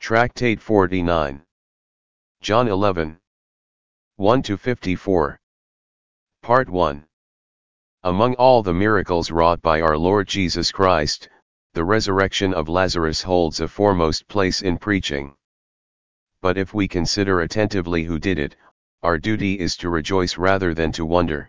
Tractate 49. John 11. 1-54. Part 1. Among all the miracles wrought by our Lord Jesus Christ, the resurrection of Lazarus holds a foremost place in preaching. But if we consider attentively who did it, our duty is to rejoice rather than to wonder.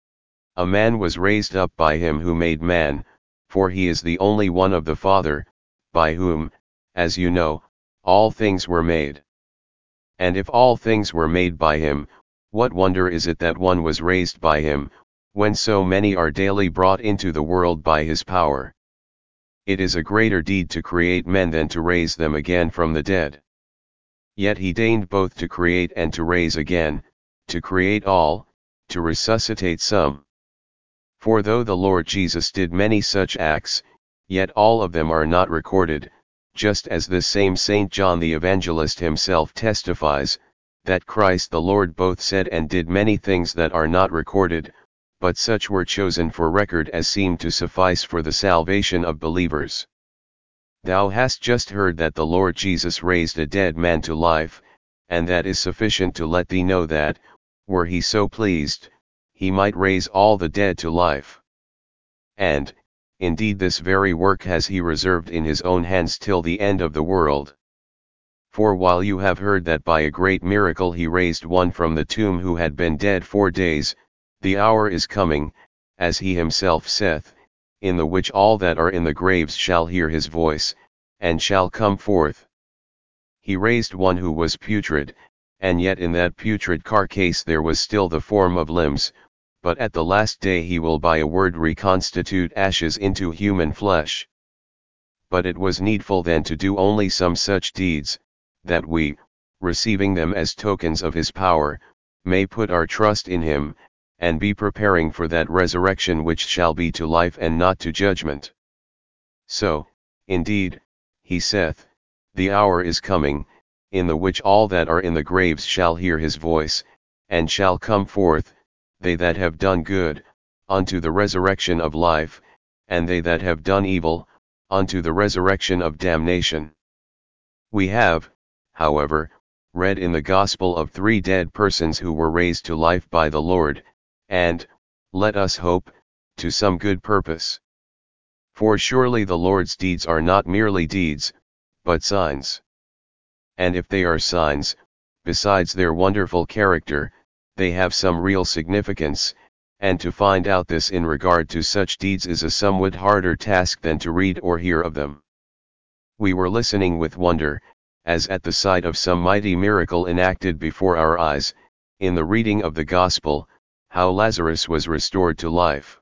A man was raised up by him who made man, for he is the only one of the Father, by whom, as you know, all things were made. And if all things were made by him, what wonder is it that one was raised by him, when so many are daily brought into the world by his power? It is a greater deed to create men than to raise them again from the dead. Yet he deigned both to create and to raise again, to create all, to resuscitate some. For though the Lord Jesus did many such acts, yet all of them are not recorded, just as this same Saint John the Evangelist himself testifies, that Christ the Lord both said and did many things that are not recorded, but such were chosen for record as seemed to suffice for the salvation of believers. Thou hast just heard that the Lord Jesus raised a dead man to life, and that is sufficient to let thee know that, were he so pleased, he might raise all the dead to life. And, indeed, this very work has he reserved in his own hands till the end of the world. For while you have heard that by a great miracle he raised one from the tomb who had been dead 4 days, the hour is coming, as he himself saith, in the which all that are in the graves shall hear his voice, and shall come forth. He raised one who was putrid, and yet in that putrid carcase there was still the form of limbs, but at the last day he will by a word reconstitute ashes into human flesh. But it was needful then to do only some such deeds, that we, receiving them as tokens of his power, may put our trust in him, and be preparing for that resurrection which shall be to life and not to judgment. So, indeed, he saith, the hour is coming, in the which all that are in the graves shall hear his voice, and shall come forth, they that have done good, unto the resurrection of life, and they that have done evil, unto the resurrection of damnation. We have, however, read in the Gospel of 3 dead persons who were raised to life by the Lord, and, let us hope, to some good purpose. For surely the Lord's deeds are not merely deeds, but signs. And if they are signs, besides their wonderful character, they have some real significance, and to find out this in regard to such deeds is a somewhat harder task than to read or hear of them. We were listening with wonder, as at the sight of some mighty miracle enacted before our eyes, in the reading of the Gospel, how Lazarus was restored to life.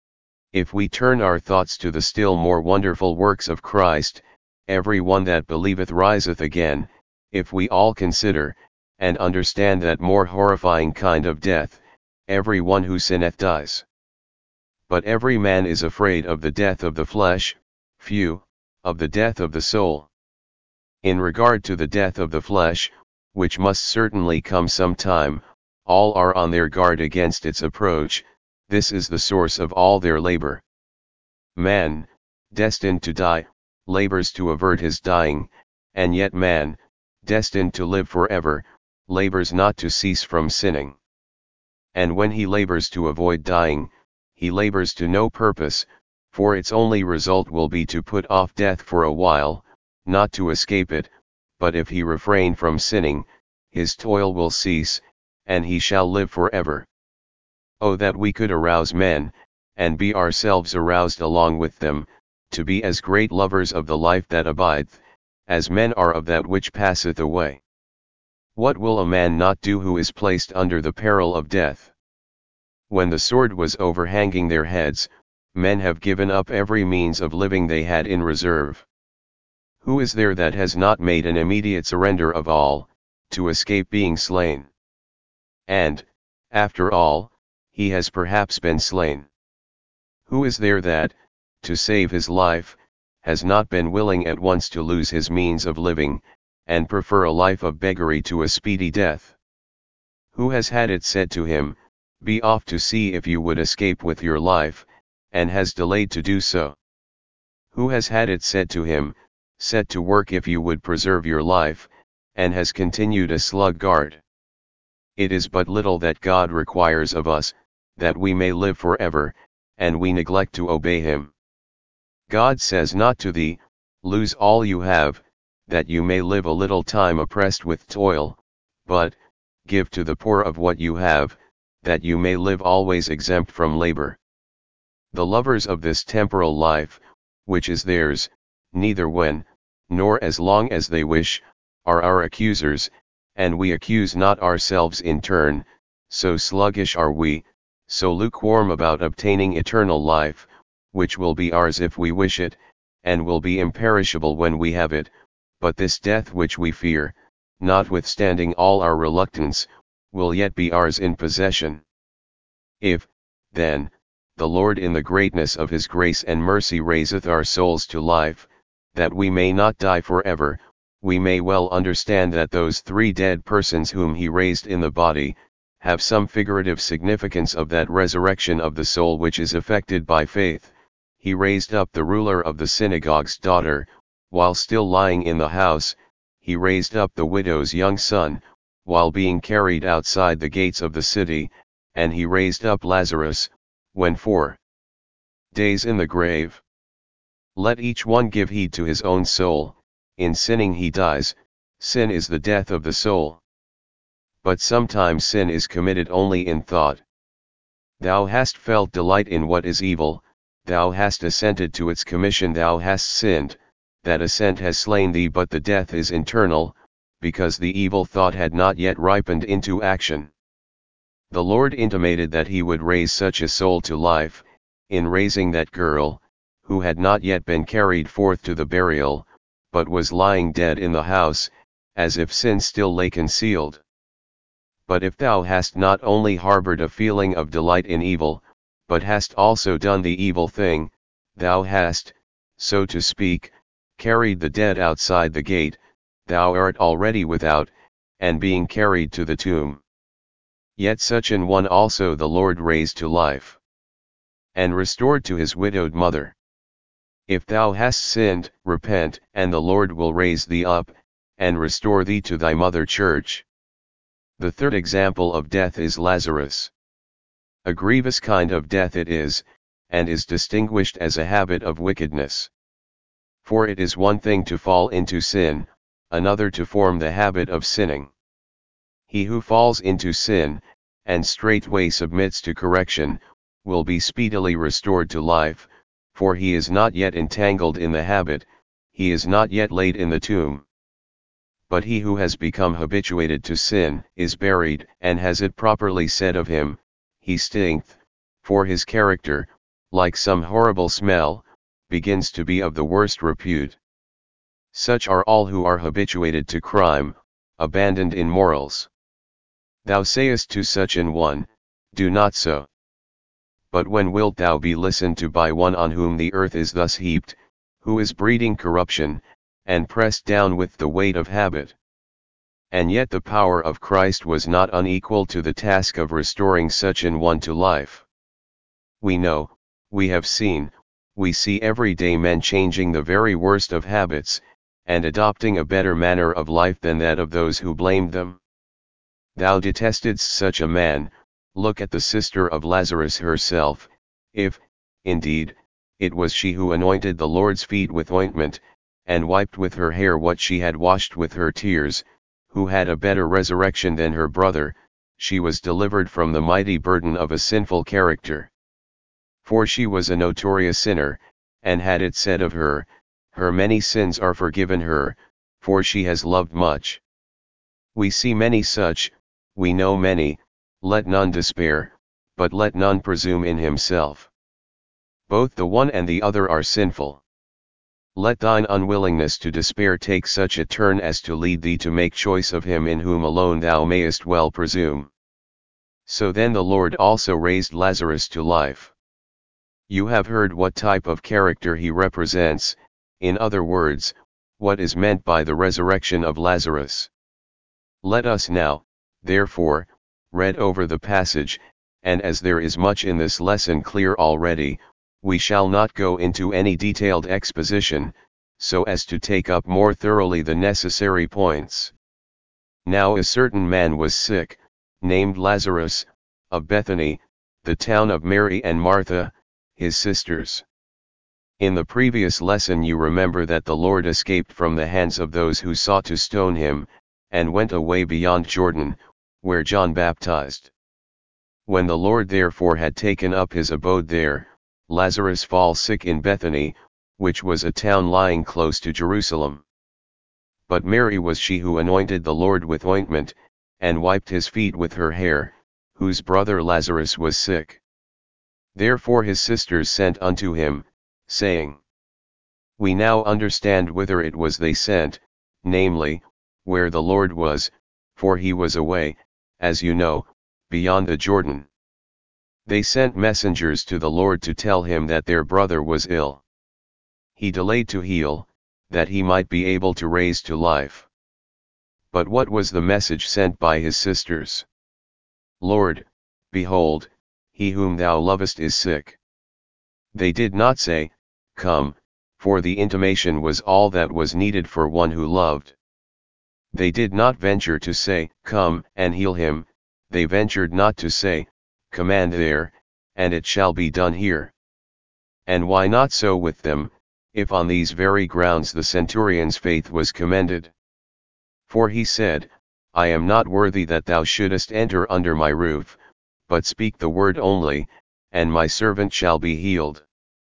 If we turn our thoughts to the still more wonderful works of Christ, every one that believeth riseth again, if we all consider, and understand that more horrifying kind of death, every one who sinneth dies. But every man is afraid of the death of the flesh, few, of the death of the soul. In regard to the death of the flesh, which must certainly come some time, all are on their guard against its approach. This is the source of all their labor. Man, destined to die, labors to avert his dying, and yet man, destined to live forever, labors not to cease from sinning. And when he labors to avoid dying, he labors to no purpose, for its only result will be to put off death for a while, not to escape it, but if he refrain from sinning, his toil will cease, and he shall live forever. Oh, that we could arouse men, and be ourselves aroused along with them, to be as great lovers of the life that abideth, as men are of that which passeth away. What will a man not do who is placed under the peril of death? When the sword was overhanging their heads, men have given up every means of living they had in reserve. Who is there that has not made an immediate surrender of all, to escape being slain? And, after all, he has perhaps been slain. Who is there that, to save his life, has not been willing at once to lose his means of living, and prefer a life of beggary to a speedy death? Who has had it said to him, be off to see if you would escape with your life, and has delayed to do so? Who has had it said to him, set to work if you would preserve your life, and has continued a sluggard. It is but little that God requires of us, that we may live forever, and we neglect to obey him. God says not to thee, lose all you have, that you may live a little time oppressed with toil, but, give to the poor of what you have, that you may live always exempt from labor. The lovers of this temporal life, which is theirs, neither when, nor as long as they wish, are our accusers, and we accuse not ourselves in turn, so sluggish are we, so lukewarm about obtaining eternal life, which will be ours if we wish it, and will be imperishable when we have it, but this death which we fear, notwithstanding all our reluctance, will yet be ours in possession. If, then, the Lord in the greatness of his grace and mercy raiseth our souls to life, that we may not die forever, we may well understand that those three dead persons whom he raised in the body, have some figurative significance of that resurrection of the soul which is effected by faith. He raised up the ruler of the synagogue's daughter, while still lying in the house. He raised up the widow's young son, while being carried outside the gates of the city, and he raised up Lazarus, when 4 days in the grave. Let each one give heed to his own soul. In sinning he dies, sin is the death of the soul. But sometimes sin is committed only in thought. Thou hast felt delight in what is evil, thou hast assented to its commission, thou hast sinned, that assent has slain thee, but the death is internal, because the evil thought had not yet ripened into action. The Lord intimated that he would raise such a soul to life, in raising that girl, who had not yet been carried forth to the burial, but was lying dead in the house, as if sin still lay concealed. But if thou hast not only harbored a feeling of delight in evil, but hast also done the evil thing, thou hast, so to speak, carried the dead outside the gate, thou art already without, and being carried to the tomb. Yet such an one also the Lord raised to life, and restored to his widowed mother. If thou hast sinned, repent, and the Lord will raise thee up, and restore thee to thy mother church. The third example of death is Lazarus. A grievous kind of death it is, and is distinguished as a habit of wickedness. For it is one thing to fall into sin, another to form the habit of sinning. He who falls into sin, and straightway submits to correction, will be speedily restored to life, for he is not yet entangled in the habit, he is not yet laid in the tomb. But he who has become habituated to sin, is buried, and has it properly said of him, he stinketh, for his character, like some horrible smell, begins to be of the worst repute. Such are all who are habituated to crime, abandoned in morals. Thou sayest to such an one, do not so. But when wilt thou be listened to by one on whom the earth is thus heaped, who is breeding corruption, and pressed down with the weight of habit? And yet the power of Christ was not unequal to the task of restoring such an one to life. We know, we have seen, we see every day men changing the very worst of habits, and adopting a better manner of life than that of those who blamed them. Thou detestedst such a man. Look at the sister of Lazarus herself, if, indeed, it was she who anointed the Lord's feet with ointment, and wiped with her hair what she had washed with her tears, who had a better resurrection than her brother. She was delivered from the mighty burden of a sinful character. For she was a notorious sinner, and had it said of her, her many sins are forgiven her, for she has loved much. We see many such, we know many. Let none despair, but let none presume in himself. Both the one and the other are sinful. Let thine unwillingness to despair take such a turn as to lead thee to make choice of him in whom alone thou mayest well presume. So then the Lord also raised Lazarus to life. You have heard what type of character he represents, in other words, what is meant by the resurrection of Lazarus. Let us now, therefore, read over the passage, and as there is much in this lesson clear already, we shall not go into any detailed exposition, so as to take up more thoroughly the necessary points. Now a certain man was sick, named Lazarus, of Bethany, the town of Mary and Martha, his sisters. In the previous lesson you remember that the Lord escaped from the hands of those who sought to stone him, and went away beyond Jordan, where John baptized. When the Lord therefore had taken up his abode there, Lazarus fell sick in Bethany, which was a town lying close to Jerusalem. But Mary was she who anointed the Lord with ointment, and wiped his feet with her hair, whose brother Lazarus was sick. Therefore his sisters sent unto him, saying, We now understand whither it was they sent, namely, where the Lord was, for he was away, as you know, beyond the Jordan. They sent messengers to the Lord to tell him that their brother was ill. He delayed to heal, that he might be able to raise to life. But what was the message sent by his sisters? Lord, behold, he whom thou lovest is sick. They did not say, Come, for the intimation was all that was needed for one who loved. They did not venture to say, Come and heal him, they ventured not to say, Command there, and it shall be done here. And why not so with them, if on these very grounds the centurion's faith was commended? For he said, I am not worthy that thou shouldest enter under my roof, but speak the word only, and my servant shall be healed.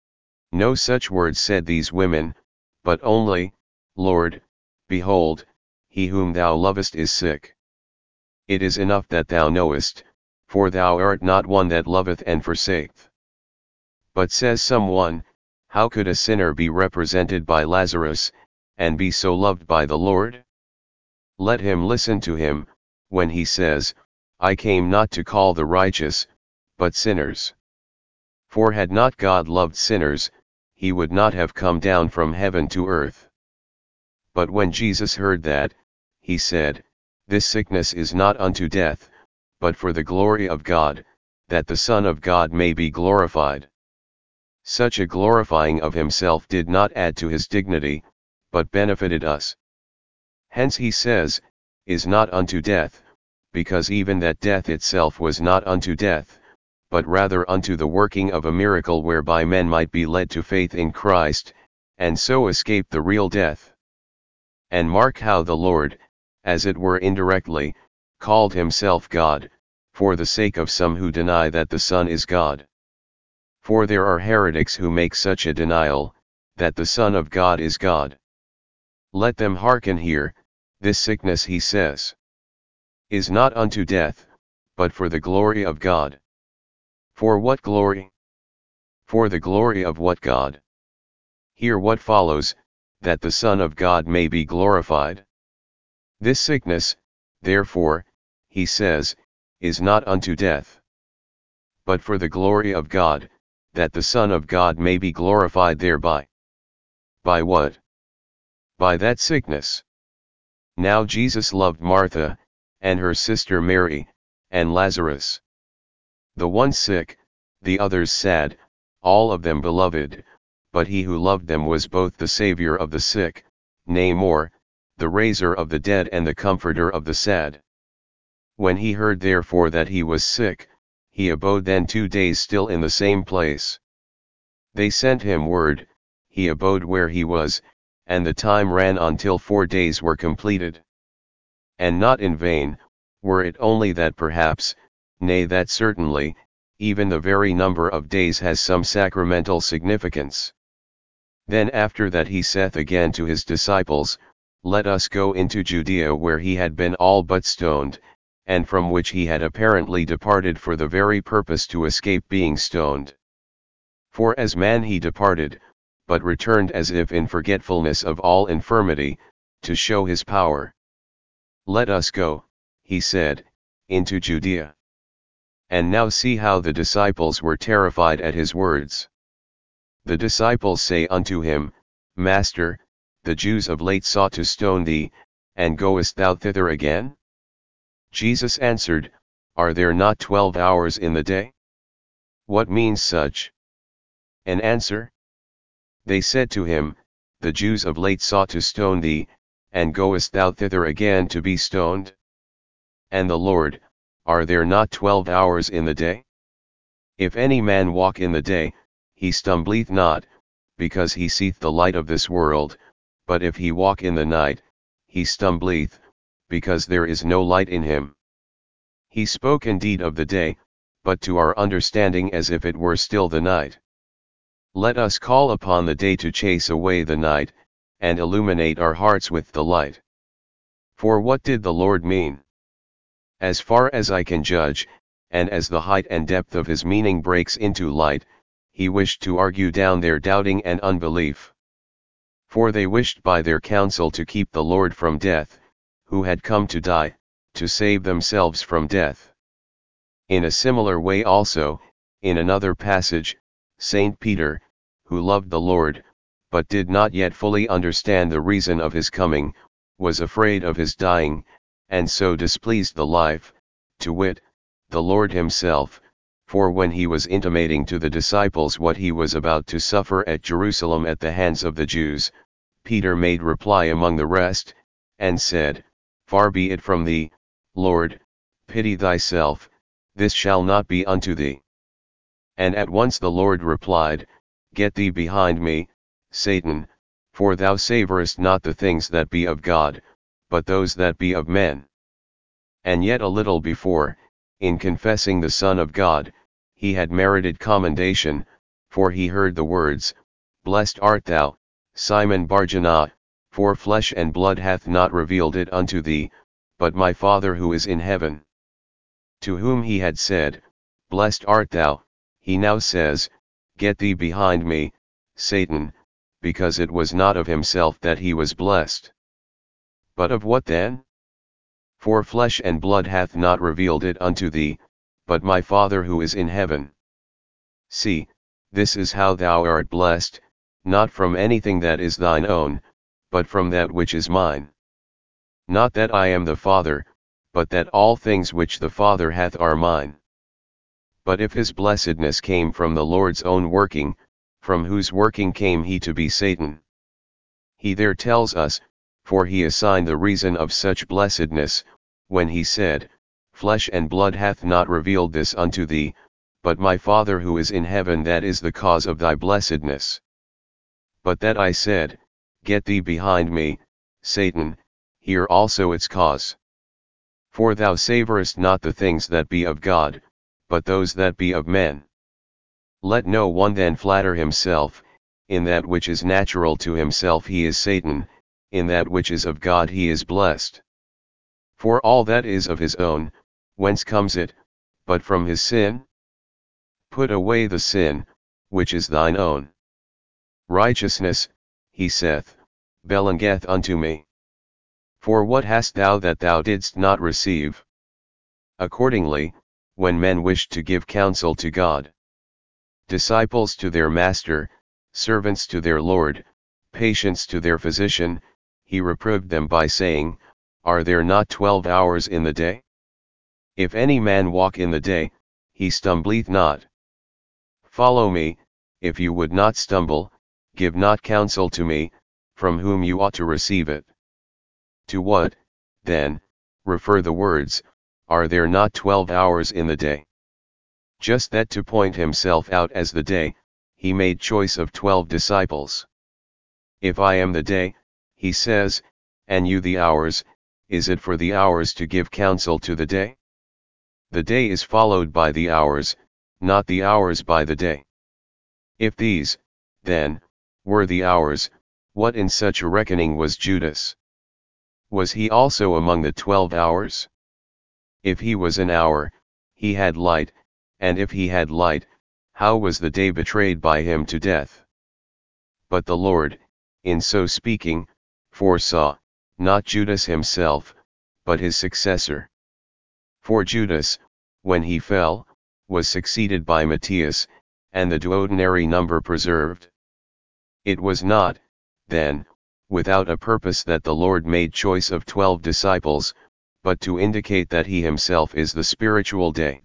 No such words said these women, but only, Lord, behold, he whom thou lovest is sick. It is enough that thou knowest, for thou art not one that loveth and forsaketh. But says some one, How could a sinner be represented by Lazarus, and be so loved by the Lord? Let him listen to him, when he says, I came not to call the righteous, but sinners. For had not God loved sinners, he would not have come down from heaven to earth. But when Jesus heard that, he said, This sickness is not unto death, but for the glory of God, that the Son of God may be glorified. Such a glorifying of himself did not add to his dignity, but benefited us. Hence he says, Is not unto death, because even that death itself was not unto death, but rather unto the working of a miracle whereby men might be led to faith in Christ, and so escape the real death. And mark how the Lord, as it were indirectly, called himself God, for the sake of some who deny that the Son is God. For there are heretics who make such a denial, that the Son of God is God. Let them hearken here, this sickness he says, is not unto death, but for the glory of God. For what glory? For the glory of what God? Hear what follows, that the Son of God may be glorified. This sickness, therefore, he says, is not unto death, but for the glory of God, that the Son of God may be glorified thereby. By what? By that sickness. Now Jesus loved Martha, and her sister Mary, and Lazarus. The one sick, the others sad, all of them beloved, but he who loved them was both the Saviour of the sick, nay more, the raiser of the dead and the comforter of the sad. When he heard therefore that he was sick, he abode then 2 days still in the same place. They sent him word, he abode where he was, and the time ran on till 4 days were completed. And not in vain, were it only that perhaps, nay that certainly, even the very number of days has some sacramental significance. Then after that he saith again to his disciples, Let us go into Judea where he had been all but stoned, and from which he had apparently departed for the very purpose to escape being stoned. For as man he departed, but returned as if in forgetfulness of all infirmity, to show his power. Let us go, he said, into Judea. And now see how the disciples were terrified at his words. The disciples say unto him, Master, the Jews of late sought to stone thee, and goest thou thither again? Jesus answered, Are there not 12 hours in the day? What means such an answer? They said to him, the Jews of late sought to stone thee, and goest thou thither again to be stoned? And the Lord, are there not 12 hours in the day? If any man walk in the day, he stumbleth not, because he seeth the light of this world, but if he walk in the night, he stumbleth, because there is no light in him. He spoke indeed of the day, but to our understanding as if it were still the night. Let us call upon the day to chase away the night, and illuminate our hearts with the light. For what did the Lord mean? As far as I can judge, and as the height and depth of his meaning breaks into light, he wished to argue down their doubting and unbelief. For they wished by their counsel to keep the Lord from death, who had come to die, to save themselves from death. In a similar way also, in another passage, Saint Peter, who loved the Lord, but did not yet fully understand the reason of his coming, was afraid of his dying, and so displeased the life, to wit, the Lord himself, for when he was intimating to the disciples what he was about to suffer at Jerusalem at the hands of the Jews, Peter made reply among the rest, and said, Far be it from thee, Lord, pity thyself, this shall not be unto thee. And at once the Lord replied, Get thee behind me, Satan, for thou savorest not the things that be of God, but those that be of men. And yet a little before, in confessing the Son of God, he had merited commendation, for he heard the words, Blessed art thou, Simon Bar-Jonah, for flesh and blood hath not revealed it unto thee, but my Father who is in heaven. To whom he had said, Blessed art thou, he now says, Get thee behind me, Satan, because it was not of himself that he was blessed. But of what then? For flesh and blood hath not revealed it unto thee, but my Father who is in heaven. See, this is how thou art blessed, not from anything that is thine own, but from that which is mine. Not that I am the Father, but that all things which the Father hath are mine. But if his blessedness came from the Lord's own working, from whose working came he to be Satan? He there tells us, for he assigned the reason of such blessedness, when he said, Flesh and blood hath not revealed this unto thee, but my Father who is in heaven, that is the cause of thy blessedness. But that I said, Get thee behind me, Satan, here also its cause. For thou savorest not the things that be of God, but those that be of men. Let no one then flatter himself, in that which is natural to himself he is Satan, in that which is of God he is blessed. For all that is of his own, whence comes it, but from his sin? Put away the sin, which is thine own. Righteousness, he saith, belongeth unto me. For what hast thou that thou didst not receive? Accordingly, when men wished to give counsel to God, disciples to their master, servants to their Lord, patients to their physician, he reproved them by saying, Are there not 12 hours in the day? If any man walk in the day, he stumbleth not. Follow me, if you would not stumble, give not counsel to me, from whom you ought to receive it. To what, then, refer the words, Are there not 12 hours in the day? Just that to point himself out as the day, he made choice of 12 disciples. If I am the day, he says, and you the hours, is it for the hours to give counsel to the day? The day is followed by the hours, not the hours by the day. If these, then, were the hours, what in such a reckoning was Judas? Was he also among the 12 hours? If he was an hour, he had light, and if he had light, how was the day betrayed by him to death? But the Lord, in so speaking, foresaw, not Judas himself, but his successor. For Judas, when he fell, was succeeded by Matthias, and the duodenary number preserved. It was not, then, without a purpose that the Lord made choice of 12 disciples, but to indicate that he himself is the spiritual day.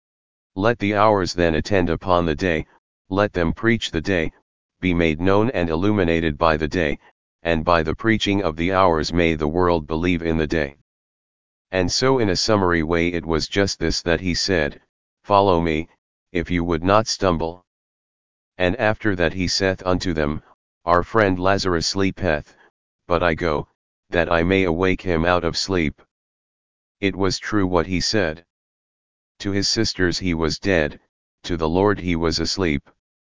Let the hours then attend upon the day, let them preach the day, be made known and illuminated by the day, and by the preaching of the hours may the world believe in the day. And so in a summary way it was just this that he said, Follow me, if you would not stumble. And after that he saith unto them, Our friend Lazarus sleepeth, but I go, that I may awake him out of sleep. It was true what he said. To his sisters he was dead, to the Lord he was asleep.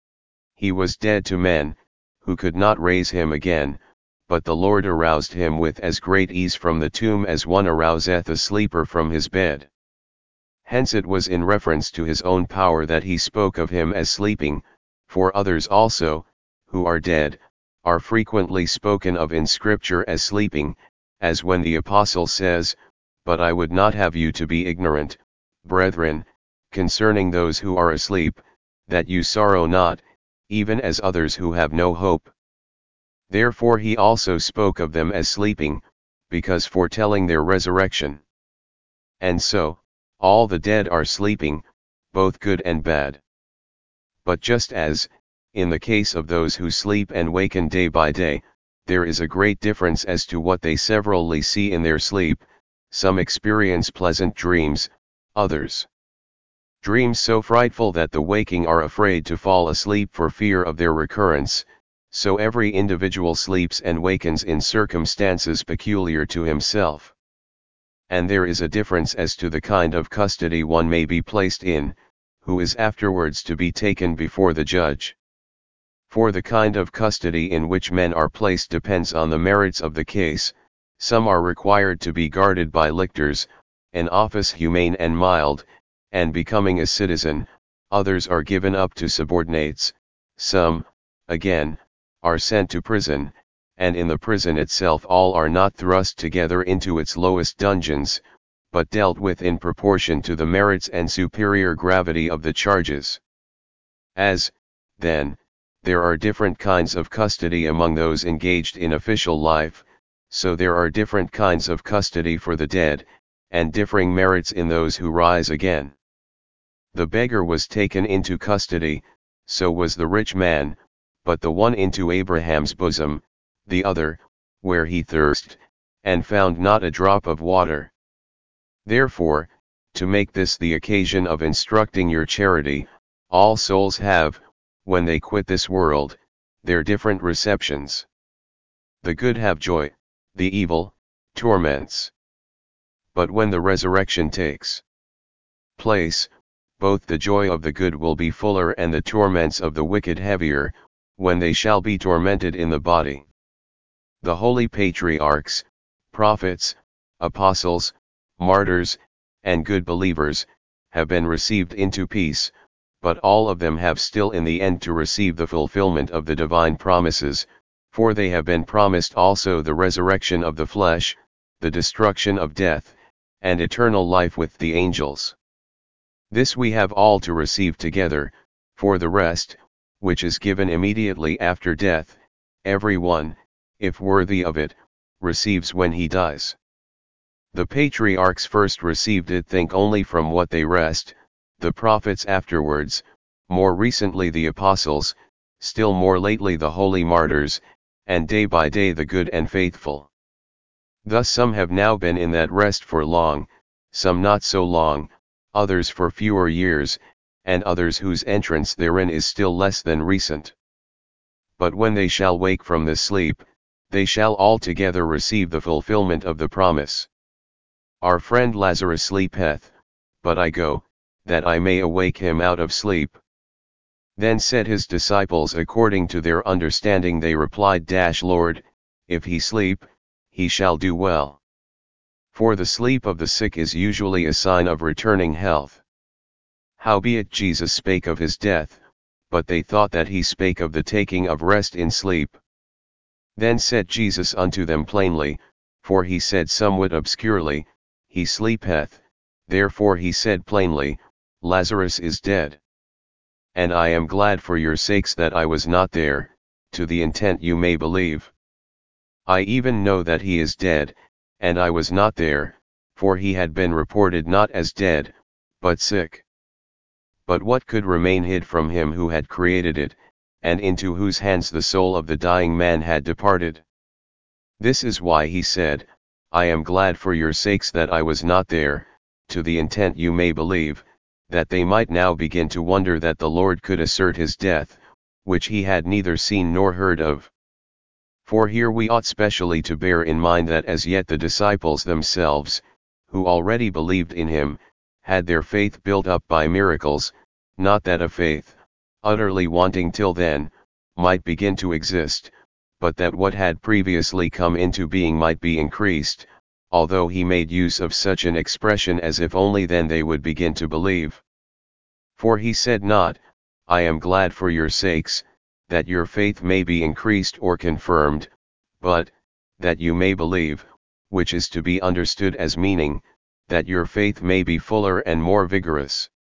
He was dead to men, who could not raise him again, but the Lord aroused him with as great ease from the tomb as one arouseth a sleeper from his bed. Hence it was in reference to his own power that he spoke of him as sleeping, for others also, who are dead, are frequently spoken of in Scripture as sleeping, as when the Apostle says, But I would not have you to be ignorant, brethren, concerning those who are asleep, that you sorrow not, even as others who have no hope. Therefore he also spoke of them as sleeping, because foretelling their resurrection. And so, all the dead are sleeping, both good and bad. But just as, in the case of those who sleep and waken day by day, there is a great difference as to what they severally see in their sleep, some experience pleasant dreams, others dreams so frightful that the waking are afraid to fall asleep for fear of their recurrence, so every individual sleeps and wakens in circumstances peculiar to himself. And there is a difference as to the kind of custody one may be placed in, who is afterwards to be taken before the judge. For the kind of custody in which men are placed depends on the merits of the case. Some are required to be guarded by lictors, an office humane and mild, and becoming a citizen, others are given up to subordinates, some, again, are sent to prison, and in the prison itself all are not thrust together into its lowest dungeons, but dealt with in proportion to the merits and superior gravity of the charges. As, then, there are different kinds of custody among those engaged in official life, so there are different kinds of custody for the dead, and differing merits in those who rise again. The beggar was taken into custody, so was the rich man, but the one into Abraham's bosom, the other, where he thirsted, and found not a drop of water. Therefore, to make this the occasion of instructing your charity, all souls have, when they quit this world, their different receptions. The good have joy, the evil, torments. But when the resurrection takes place, both the joy of the good will be fuller and the torments of the wicked heavier, when they shall be tormented in the body. The holy patriarchs, prophets, apostles, martyrs, and good believers, have been received into peace, but all of them have still in the end to receive the fulfillment of the divine promises, for they have been promised also the resurrection of the flesh, the destruction of death, and eternal life with the angels. This we have all to receive together. For the rest, which is given immediately after death, every one, if worthy of it, receives when he dies. The patriarchs first received it, think only from what they rest, the prophets afterwards, more recently the apostles, still more lately the holy martyrs, and day by day the good and faithful. Thus some have now been in that rest for long, some not so long, others for fewer years, and others whose entrance therein is still less than recent. But when they shall wake from this sleep, they shall altogether receive the fulfillment of the promise. Our friend Lazarus sleepeth, but I go, that I may awake him out of sleep. Then said his disciples according to their understanding, they replied, Lord, if he sleep, he shall do well. For the sleep of the sick is usually a sign of returning health. Howbeit Jesus spake of his death, but they thought that he spake of the taking of rest in sleep. Then said Jesus unto them plainly, for he said somewhat obscurely, He sleepeth, therefore he said plainly, Lazarus is dead. And I am glad for your sakes that I was not there, to the intent you may believe. I even know that he is dead, and I was not there, for he had been reported not as dead, but sick. But what could remain hid from him who had created it, and into whose hands the soul of the dying man had departed? This is why he said, I am glad for your sakes that I was not there, to the intent you may believe, that they might now begin to wonder that the Lord could assert his death, which he had neither seen nor heard of. For here we ought specially to bear in mind that as yet the disciples themselves, who already believed in him, had their faith built up by miracles, not that a faith, utterly wanting till then, might begin to exist, but that what had previously come into being might be increased, although he made use of such an expression as if only then they would begin to believe. For he said not, I am glad for your sakes, that your faith may be increased or confirmed, but, that you may believe, which is to be understood as meaning, that your faith may be fuller and more vigorous.